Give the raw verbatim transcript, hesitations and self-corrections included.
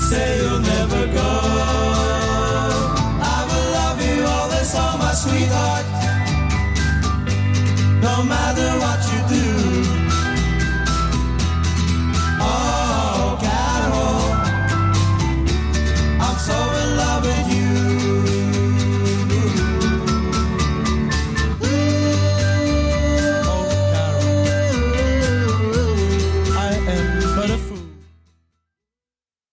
say you'll never go. I will love you always, oh my sweetheart, no matter